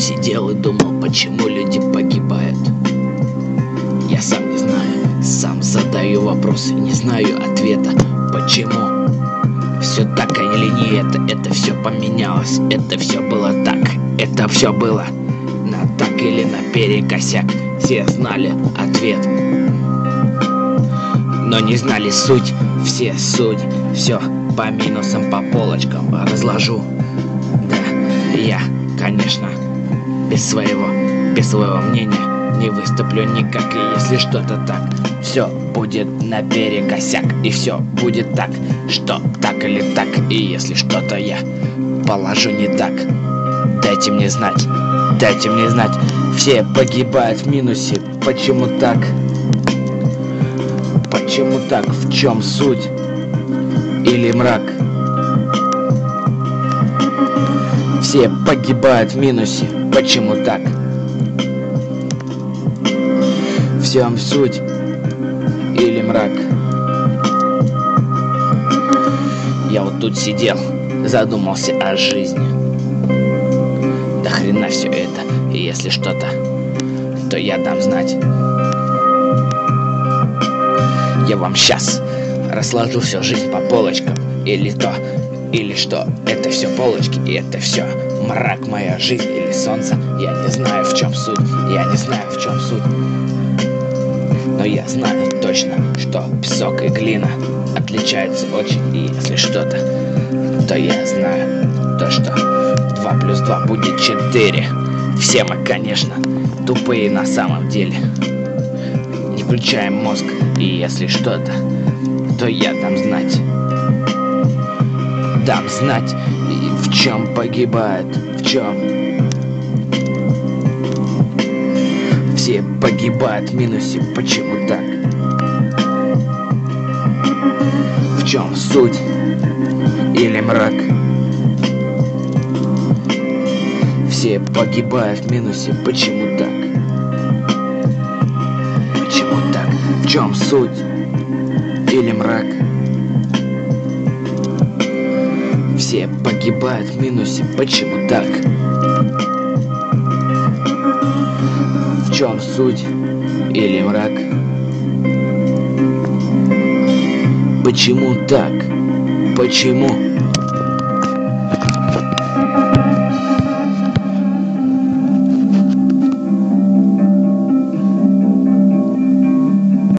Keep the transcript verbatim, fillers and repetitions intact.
сидел и думал, почему люди погибают. Я сам не знаю, сам задаю вопросы, не знаю ответа. Почему? Все так или не это, это все поменялось, это все было так, это все было на так или наперекосяк. Все знали ответ, но не знали суть. Все суть, все по минусам, по полочкам разложу. Да, я, конечно, без своего, без своего мнения не выступлю никак. И если что-то так, все будет наперекосяк. И все будет так, что так или так. И если что-то я положу не так, дайте мне знать, дайте мне знать. Все погибают в минусе. Почему так? Почему так? В чем суть? Или мрак? Все погибают в минусе. Почему так? В чем суть? Или мрак? Я вот тут сидел, задумался о жизни. Да хрена все это. И если что-то, то я дам знать. Я вам сейчас разложу всю жизнь по полочкам. Или то, или что. Это все полочки, и это все мрак, моя жизнь или солнце. Я не знаю, в чем суть. Я не знаю, в чем суть. Но я знаю точно, что песок и глина отличаются очень. И если что-то, то я знаю то, что два плюс два будет четыре. Все мы, конечно, тупые на самом деле. Не включаем мозг. И если что-то, то я дам знать. Дам знать, и в чем погибает, в чем. Все погибают в минусе. Почему так? В чем суть? Или мрак? Все погибают в минусе. Почему так? Почему так? В чем суть? Или мрак? Все погибают в минусе. Почему так? В чем суть? Или мрак? Почему так? Почему?